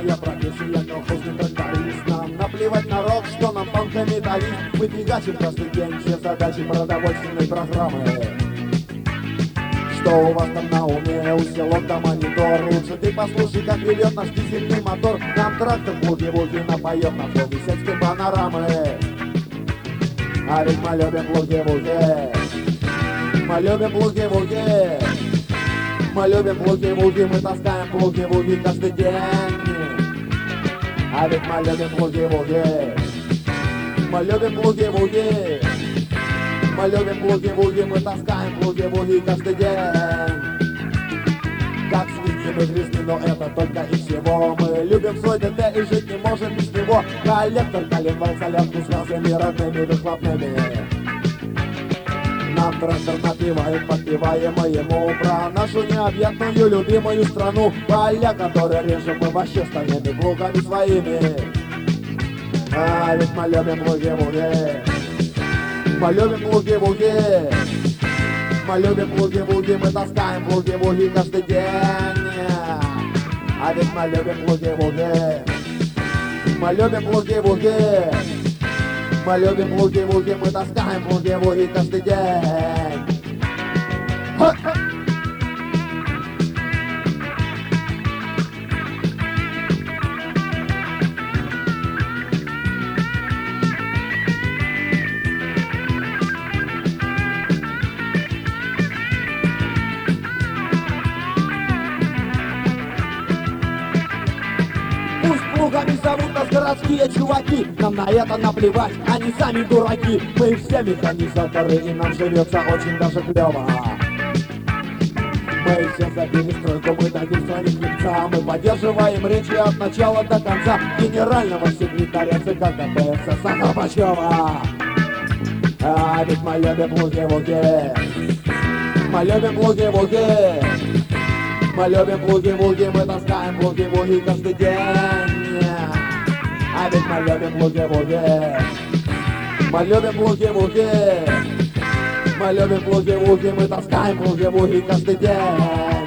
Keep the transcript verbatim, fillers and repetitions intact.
моя профессия колхозный тракторист. Нам наплевать на рок, что нам танкометаллист. Мы фигачим каждый день все задачи продовольственной программы. Что у вас там на уме? Усилок-то монитор. Лучше ты послушай, как ревет наш дизельный мотор. Нам трактор буги-буги напоет на фоне сельской панорамы. А ведь мы любим буги-буги. Мы любим буги-буги. Мы любим буги-буги. Мы таскаем буги-буги каждый день. А ведь мы любим буги-буги. Мы любим буги-буги. Мы любим буги-буги, мы таскаем буги-буги каждый день. Как свиньи мы грязны, но это только и всего. Мы любим свой ДТ и жить не можем без него. Коллектор колебал солянку с газами родными выхлопными. Нам трактор напевает, подпеваем мы ему про нашу необъятную любимую страну. Поля, которые режем мы вообще стальными плугами своими. А ведь мы любим буги-буги. Мы любим буги-буги. Мы любим буги-буги, мы таскаем буги-буги каждый день. А ведь мы любим буги-буги. Мы любим буги-буги. Мы любим буги-буги, мы таскаем буги-буги каждый день. Ха-ха! Плугами зовут нас городские чуваки. Нам на это наплевать, они сами дураки. Мы все механизаторы, и нам живется очень даже клево. Мы все за перестройку, мы дадим своих хлебца. Мы поддерживаем речи от начала до конца генерального секретаря ЦК КПСС Горбачева. А ведь мы любим буги-буги. Мы любим буги-буги. Мы любим буги-буги, мы таскаем буги-буги каждый день. А ведь мы любим буги-буги. Мы любим буги-буги. Мы любим буги-буги, мы таскаем буги-буги каждый день.